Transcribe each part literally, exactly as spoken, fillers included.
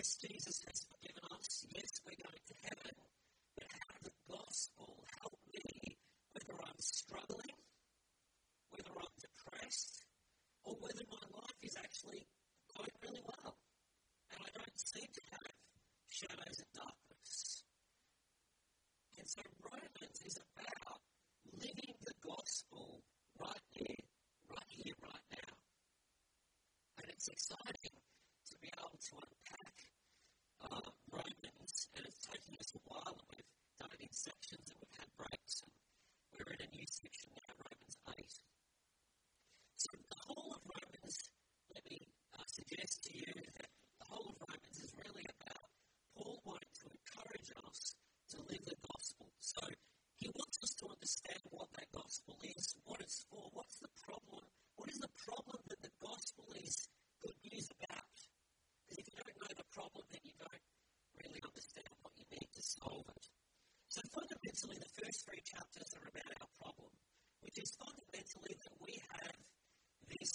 yes, Jesus has forgiven us. Yes, we're going to heaven. But how the gospel help me, whether I'm struggling, whether I'm depressed, or whether my life is actually going really well, and I don't seem to have shadows and darkness. And so Romans is about living the gospel right there, right here, right now. And it's exciting to be able to unpack uh, Romans, and it's taken us a while, and we've done it in sections, and we've had breaks, and we're in a new section now, Romans eight. So the whole of Romans, let me uh, suggest to you that the whole of Romans is really about Paul wanting to encourage us to live the gospel. So he wants us to understand what that gospel is, what it's for, what's the problem, what is the problem that the gospel is good news about. Because if you don't know the problem, then you don't really understand what you need to solve it. So fundamentally, the first three chapters are about our problem, which is fundamentally that we have this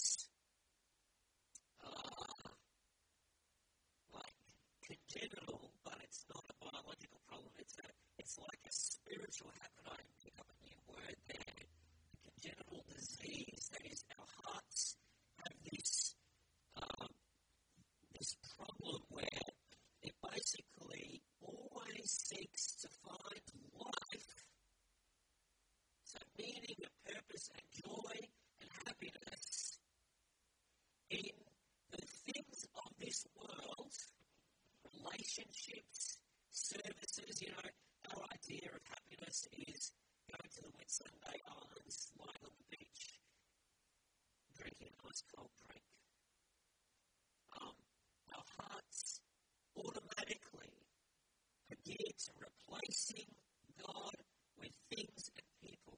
uh, like congenital, but it's not a biological problem. It's a, it's like a spiritual. How could I pick up a new word there? A congenital disease. That is, our hearts have this um, this problem where it basically always seeks to find life, so meaning and purpose and joy and happiness in the things of this world, relationships, services. You know, our idea of happiness is going to the Whitsunday Islands, lying on the beach, drinking a nice cold drink. Um, our hearts automatically are geared to replacing God with things and people.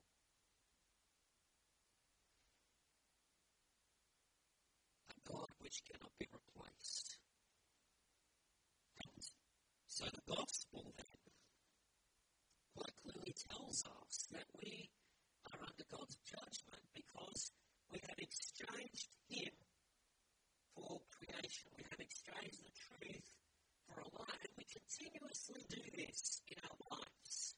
A God which cannot be replaced. And so the gospel then quite clearly tells us that we are under God's judgment because we have exchanged Him for creation. We have exchanged the truth for a lie, and we continuously do this in our lives.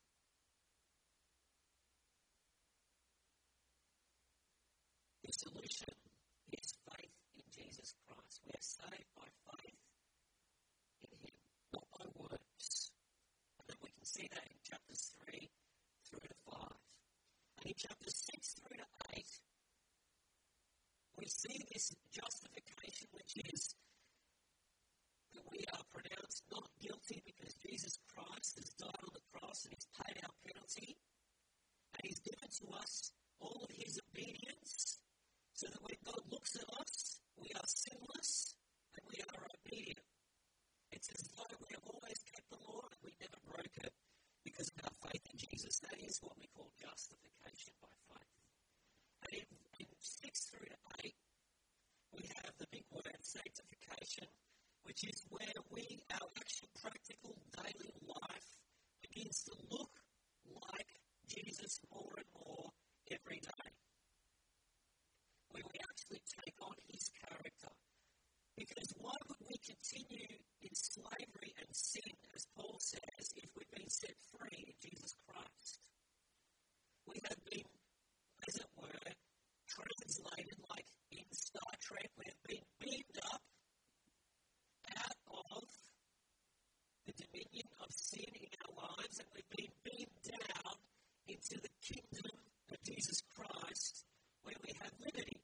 The solution is faith in Jesus Christ. We are saved by faith in Him, not by works. And then we can see that in chapters three through to five. And in chapters six through to eight, we see this justification, which is that we are pronounced not guilty because Jesus Christ has died on the cross and He's paid our penalty, and He's given to us all of His obedience, so that when God looks at us, we are sinless and we are obedient. It's as though we have always kept the law and we never broke it because of our faith in Jesus. That is what we call justification by faith. And in, in six through to eight, we have the big word sanctification, which is where we, our actual practical daily life begins to look like Jesus more and more every day. Where we actually take on His character. Because why would we continue in slavery and sin, as Paul says, if we've been set free in Jesus Christ? We have been, as it were, translated like in Star Trek. We have been beamed up out of the dominion of sin in our lives, and we've been beamed down into the kingdom of Jesus Christ, where we have liberty.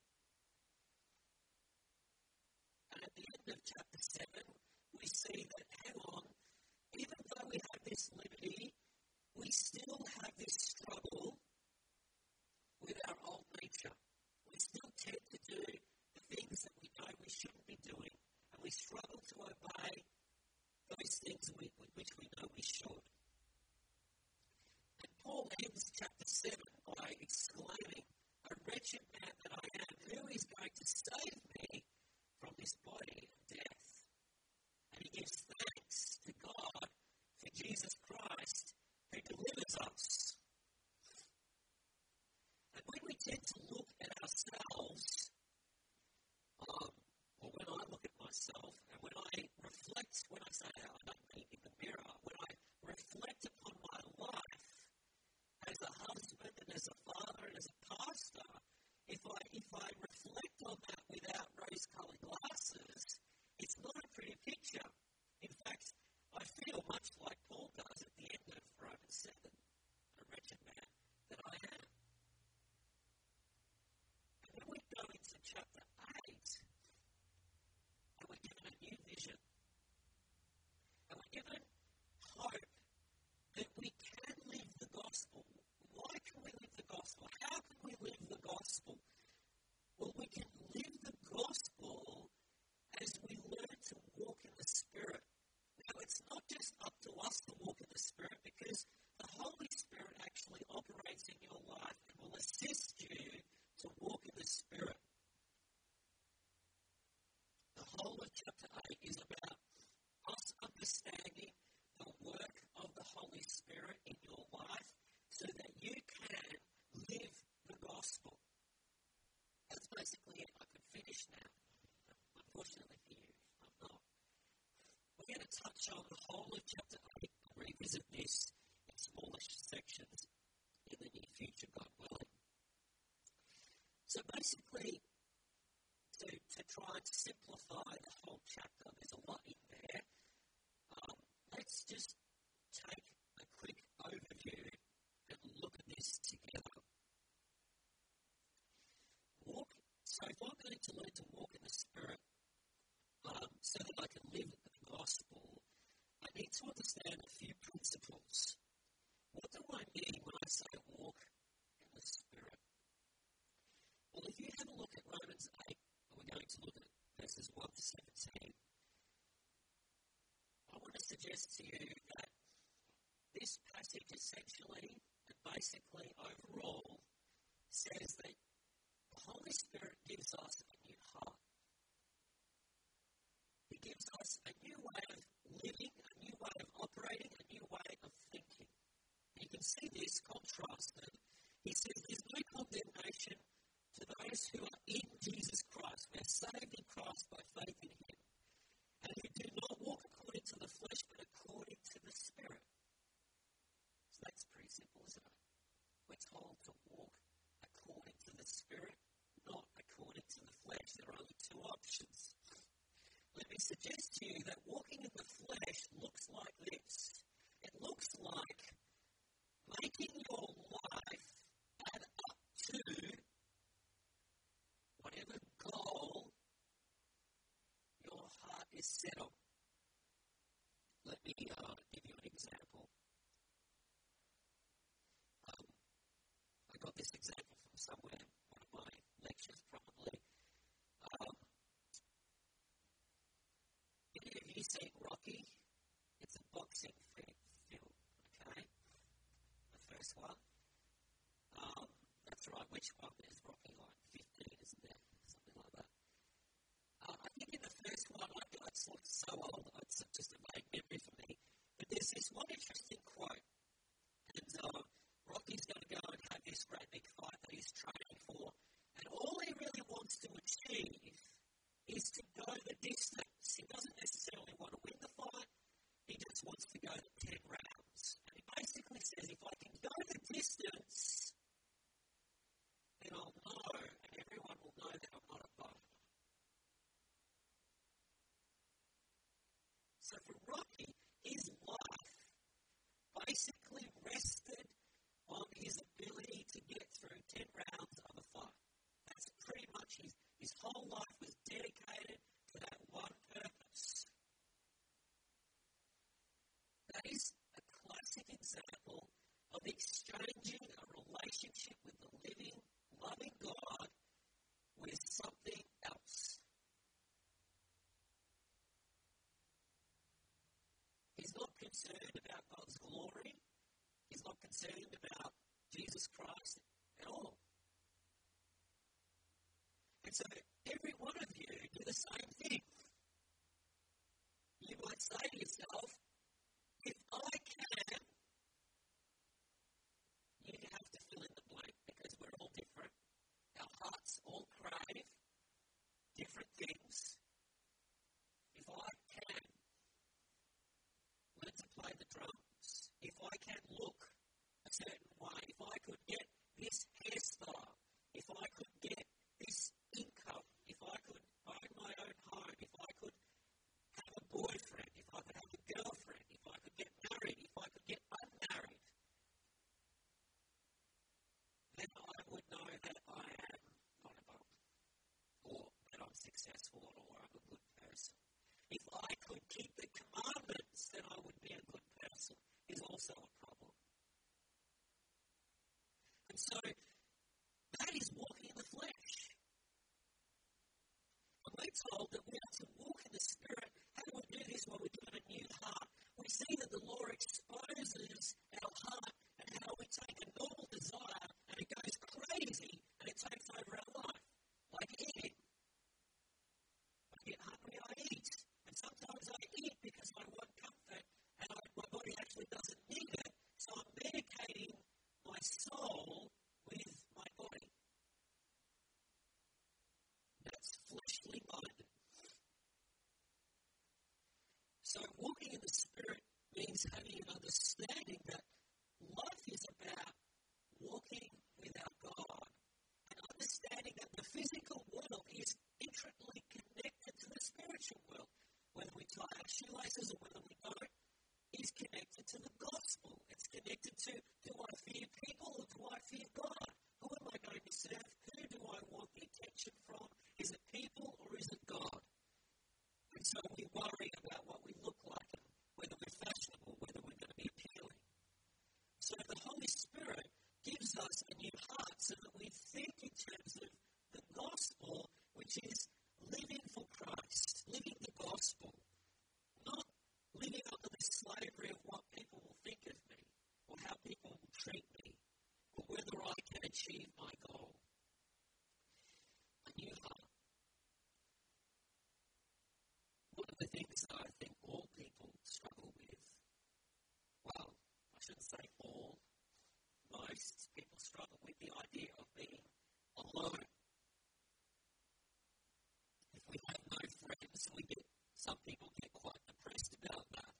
And at the end of chapter seven, we see that, hang on, even though we have this liberty, we still have this struggle with our old nature. We still tend to do the things that we know we shouldn't be doing, and we struggle to obey those things we, which we know we should. And Paul ends chapter seven by exclaiming, "A wretched man that I am, who is going to save me from this body of death?" And he gives thanks to God for Jesus Christ, who delivers us. And when we tend to look at ourselves, um, or when I look at myself, and when I reflect, when I say if I reflect on that without rose-colored glasses, it's not a pretty picture. In fact, I feel much like Paul does at the end of Romans seven, a wretched man that I am. And then we go into chapter eight, and we're given a new vision. And we're given hope that we can live the gospel. Why can we live the gospel? How can we live the gospel? Well, we can live the gospel as we learn to walk in the Spirit. Now, it's not just up to us to walk in the Spirit, because the Holy Spirit actually operates in your life and will assist you to walk in the Spirit. The whole of chapter eight is about us understanding the work of the Holy Spirit in your life so that you can live the gospel. That's basically it. I could finish now. Unfortunately for you, I'm not. We're going to touch on the whole of chapter eight and revisit this in smallish sections in the near future, God willing. So basically, to, to try and simplify the whole chapter, there's a lot in there. Um, let's just take a quick overview and look at this together. Walk. So if I'm going to learn to walk in the Spirit, um, so that I can live the gospel, I need to understand a few principles. What do I mean when I say walk in the Spirit? Well, if you have a look at Romans eight, and we're going to look at verses one to seventeen, I want to suggest to you that this passage essentially and basically overall says that the Holy Spirit gives us a new heart. He gives us a new way of living, a new way of operating, a new way of thinking. You can see this contrasted. He says there's no condemnation to those who are in Jesus Christ. We're saved in Christ by faith in Him. And who do not walk according to the flesh, but according to the Spirit. So that's pretty simple, isn't it? We're told to walk according to the Spirit, not according to the flesh. There are only two options. Let me suggest to you that walking in the flesh looks like this. It looks like making your life add up to whatever goal your heart is set on. Let me uh, give you an example. Um, I got this example from somewhere, one of my lectures probably. Um, any of you seen Rocky? It's a boxing film, okay? The first one. Um, that's right, which one? There's Rocky, like fifteen, isn't there? Something like that. Uh, I think in the first one, I, it's so old, it's just a vague memory for me. But there's this one interesting quote. And uh, Rocky's going to go and have this great big fight that he's training for. And all he really wants to achieve is to go the distance. He doesn't necessarily want to win the fight. He just wants to go the ten rounds. And he basically says, if I can go the distance, then I'll know, and everyone will know that I'm not a bum. So for Rocky, his life basically rested on his ability to get through ten rounds of a fight. That's pretty much his, his whole life was dedicated to that one purpose. That is a classic example of exchanging a relationship with the living, loving God with something else. He's not concerned about God's glory. He's not concerned about Jesus Christ at all. And so every one of you do the same thing. You might say to yourself, if I can, you have to fill in the blank because we're all different. Our hearts all crave different things. If I can learn to play the drums, if I can look a certain way, if I could get this hairstyle, if I could get this successful or I'm a good person. If I could keep the commandments, then I would be a good person, is also a problem. And so, that is walking in the flesh. And we're told that we are to walk in the Spirit. How do we do this? Well, we're given a new heart. We see that the law exposes our heart and how we take a normal desire and it goes crazy and it takes over our life. Like eating. I get hungry, I eat. And sometimes I eat because I want comfort and I, my body actually doesn't need it. So I'm medicating my soul with my body. That's fleshly minded. So walking in the Spirit means having an understanding that life is about walking with our God and understanding that the physical world is intricately connected to the spiritual world. Whether we tie our shoelaces or whether we don't, is connected to the gospel. It's connected to, do I fear people or do I fear God? Who am I going to serve? Who do I want the attention from? Is it people or is it God? And so we worry about what we look like and whether we're fashionable, whether we're going to be appealing. So the Holy Spirit gives us a new heart so that we think in terms of the gospel, which is living for Christ, living the gospel, not living under the slavery of what people will think of me or how people will treat me or whether I can achieve my goal. A new heart. One of the things that I think all people struggle with, well, I shouldn't say all, most people struggle with the idea of being alone. If we have no friends, we get, some people get quite depressed about that.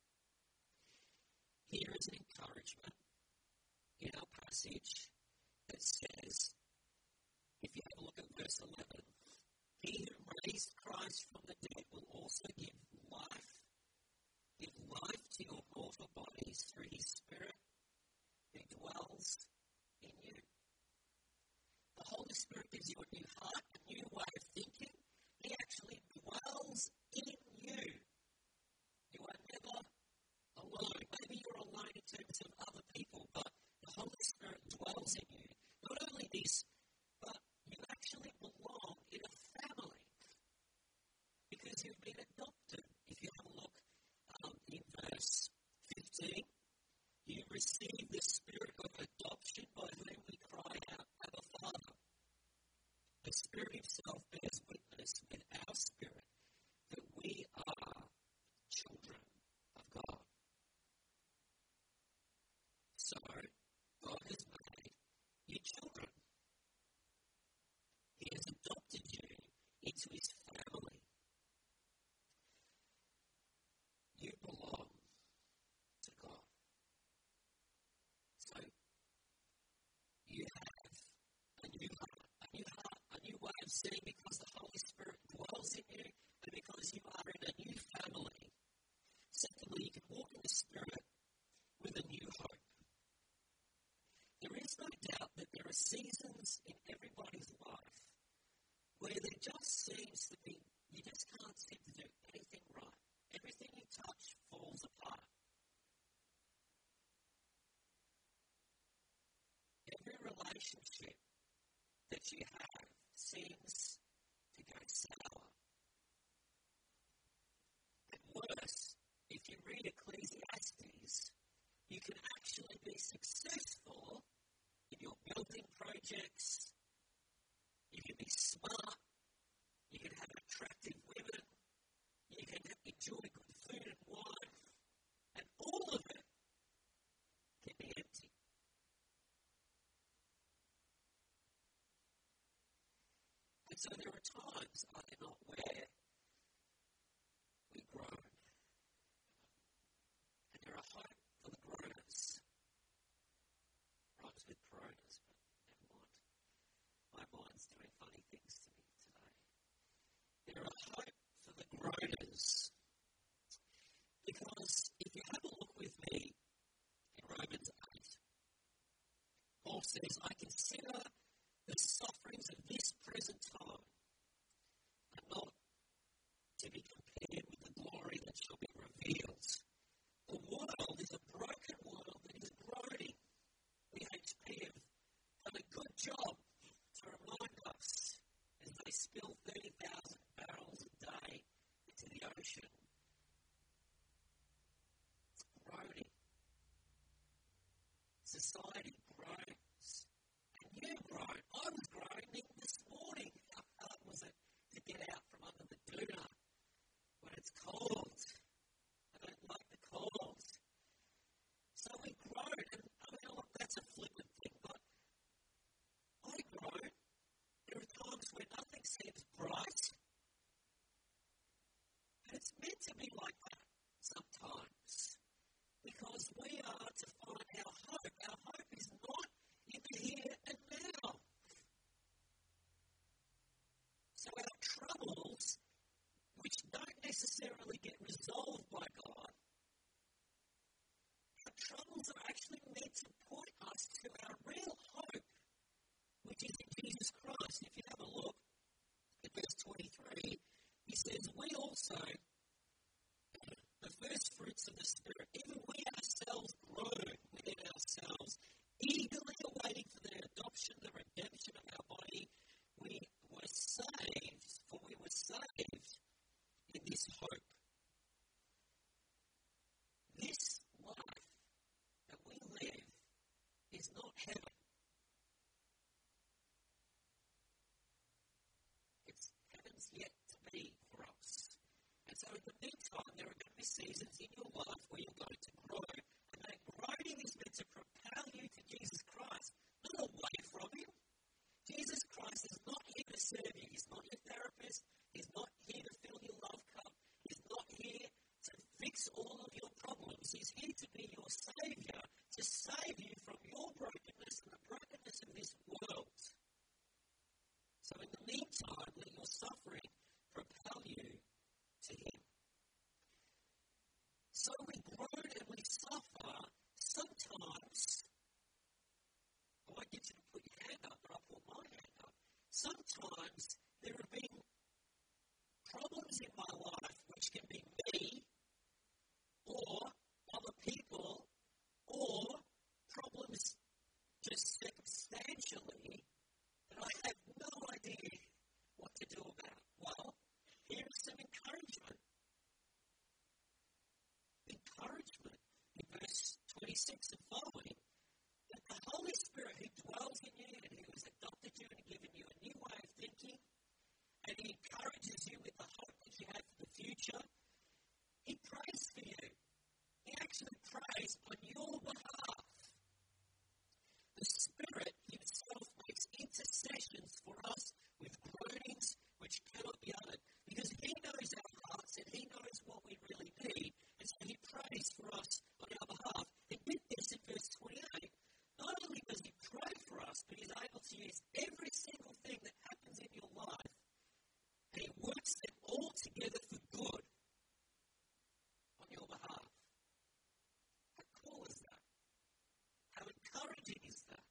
Here is an encouragement in our passage that says, if you have a look at verse eleven, he who raised Christ from the dead will also give life, give life to your mortal bodies through his Spirit who dwells in you. The Holy Spirit gives you a new heart, a new way of thinking. He actually dwells in you. You are never alone. Maybe you're alone in terms of other people, but the Holy Spirit dwells in you. Not only this, but you actually belong in a family because you've been adopted. If you have a look um, in verse fifteen, you receive the Spirit of adoption by whom we cry out, Abba, Father. The Spirit himself bears witness with our spirit that we are children of God. So, God has made you children. He has adopted you into his family. You belong to God. So, you have a new heart, a new heart, a new way of seeing because the Holy Spirit dwells in you and because you are in a new family. Secondly, you can walk in the Spirit with a new hope. There is no doubt that there are seasons in everybody's life where there just seems to be, you just can't seem to do anything right. Everything you touch falls apart. Every relationship that you have seems to go sour. And worse, if you read Ecclesiastes, you can actually be successful in your building projects. You can be smart. You can have attractive women. You can enjoy good food and wine. And all of it can be empty. And so there are times, are there not, where we groan. And there are hope for the groaners. Rhymes with groaners, but never mind. My mind's doing funny things to me today. There are hope for the groaners. Because if you have a look with me in Romans eight, Paul says, I consider the sufferings of this present time are thirty thousand barrels a day into the ocean. It's groaning. Society groans. And you groan. I was groaning this morning. How hard was it to get out from under the doona when it's cold? I don't like the cold. So we groan. And I mean, look, that's a flippant thing, but I groan. There are times when nothing seems bright. And it's meant to be like that sometimes. Because we are to find our hope. Our hope is not in the here and now. So our troubles, which don't necessarily get resolved by God, our troubles are actually meant to point us to our real hope, which is in Jesus Christ. If you have a look at verse twenty-three, he says, we also, the first fruits of the Spirit, even we ourselves groan within ourselves, eagerly awaiting for the adoption, the redemption of our body. We were saved, for we were saved in this hope. This life that we live is not heaven. It's heaven's yet to be for us. And so in the meantime, there are going to be seasons in your life where you're going to grow. And that growing is meant to propel you to Jesus Christ, not away from Him. Jesus Christ is not here to serve you. He's not your therapist. He's not here to fill your love cup. He's not here to fix all of your problems. He's here to be your Savior, to save you from your brokenness and the brokenness of this world. So in the meantime, let your suffering propel you to Him. So we groan and we suffer. Sometimes, I won't get you to put your hand up, but I'll put my hand up. Sometimes there have been problems in my life which can be me or other people or problems just circumstantially that I have no idea what to do about. Well, here is some encouragement. Encouragement in verse twenty-six and following, that the Holy Spirit who dwells in you and who has adopted you and given you a new way of thinking, and He encourages you with the hope that you have for the future, He prays for you. He actually prays on your behalf. The Spirit Himself makes intercessions for us with groanings which cannot be uttered, because He knows our hearts and He knows what we really need, and so He prays for us on our behalf. And get this in verse twenty-eight. Not only does He pray for us, but He's able to use every single thing that happens in your life, and He works them all together for good on your behalf. How cool is that? How encouraging is that?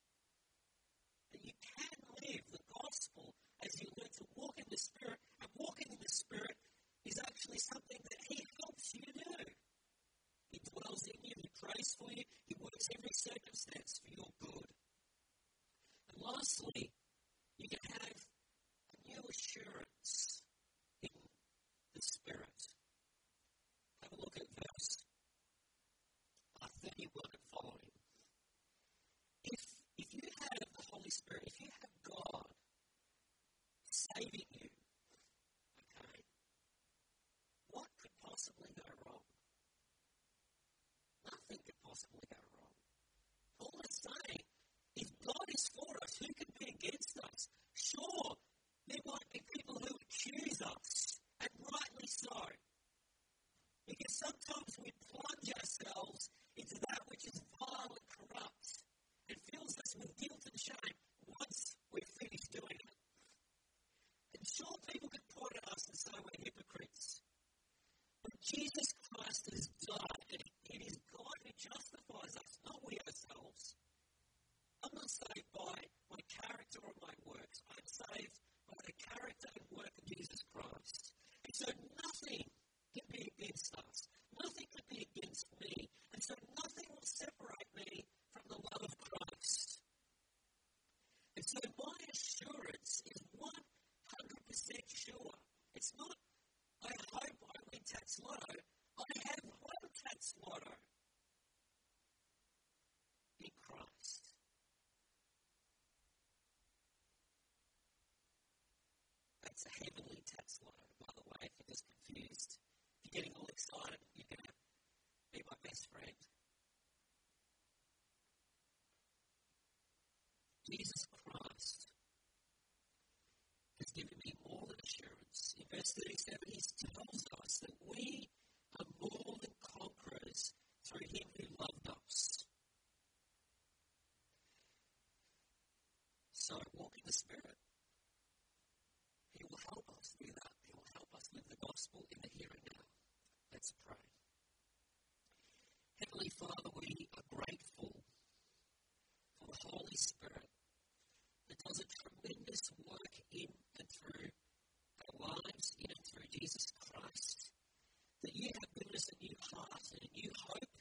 That you can live the gospel as you learn to walk in the Spirit, and walking in the Spirit is actually something that He helps you do. He dwells in you, He prays for you, He works every circumstance for your good. And lastly, you can have a new assurance in the Spirit. Have a look at verse thirty-one and following. If, if you have the Holy Spirit, if you have God saving you, okay, what could possibly go wrong? Nothing could possibly go wrong. Paul is saying, if God is for us, who can be against us? Sure, there might be people who accuse us, and rightly so. Because sometimes we plunge ourselves into that which is vile and corrupt and fills us with guilt and shame once we're finished doing it. And sure, people can point at us and say we're hypocrites. But Jesus Christ has died, and it is God who justifies us, not we ourselves. I'm not saved by my character or my works. I'm saved by the character and work of Jesus Christ. And so nothing can be against us. Nothing can be against me. And so tax lotto. I have won tax lotto in Christ. That's a heavenly tax lotto, by the way, if you're just confused. If you're getting all excited, you're going to be my best friend. Jesus Christ has given me more than assurance. In verse thirty-seven, he tells us that we are more than conquerors through him who loved us. So walk in the Spirit. He will help us do that. He will help us live the gospel in the here and now. Let's pray. Heavenly Father, we are grateful for the Holy Spirit that does a tremendous work in and through our lives, in and through Jesus Christ, that you have given us a new heart and a new hope